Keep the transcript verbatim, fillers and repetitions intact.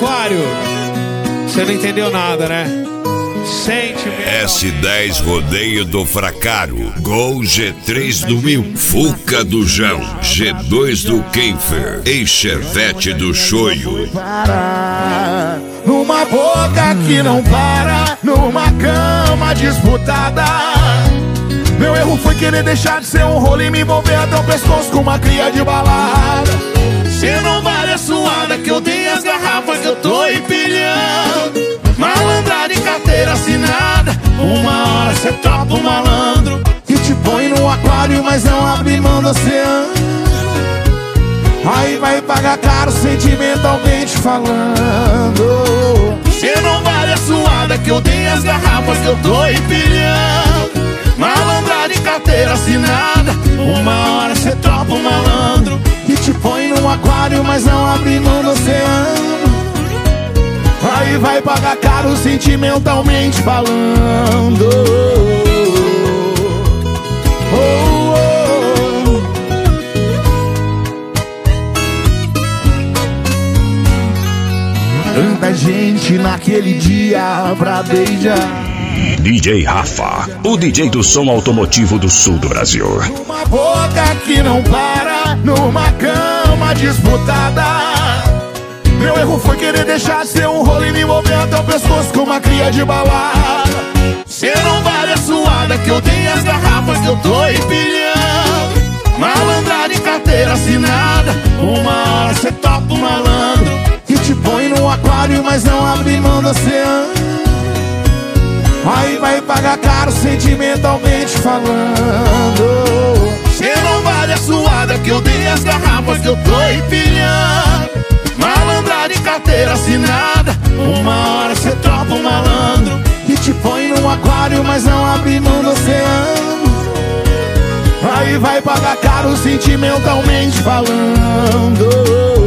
aquário. Você não entendeu nada, né? S dez Rodeio do Fracaro, Gol G três do Mil, Fuca do Jão, G dois do Kenfer e Chevette do Choio. Numa boca que não para, numa cama disputada. Meu erro foi querer deixar de ser um rolo e me envolver até o pescoço com uma cria de balada. Cê não vale a suada que eu dei as garrafas que eu tô empilhando. Malandrada e carteira assinada, uma hora cê topa um malandro e te põe no aquário, mas não abre mão do oceano. Aí vai pagar caro sentimentalmente falando. Cê não vale a suada que eu dei as garrafas que eu tô empilhando. Malandrada e carteira assinada, uma hora cê topa um malandro e te põe no aquário, mas não abre mão do oceano. Aí vai pagar caro sentimentalmente falando. Oh, oh. Tanta gente naquele dia pra beijar. D J Rafa, o D J do som automotivo do sul do Brasil. Numa boca que não para, numa cama disputada. Meu erro foi querer deixar de ser um rolo e me envolver até o pescoço com uma cria de balada. Cê não vale a suada que eu dei as garrafas que eu tô empilhando. Malandrada e carteira assinada, uma hora cê topa um malandro e te põe no aquário, mas não abre mão do oceano. Aí vai pagar caro sentimentalmente falando. Cê não vale a suada que eu dei as garrafas que eu tô empilhando. Malandrada e carteira assinada, uma hora cê topa um malandro e te põe no aquário, mas não abre mão do oceano. Aí vai pagar caro sentimentalmente falando.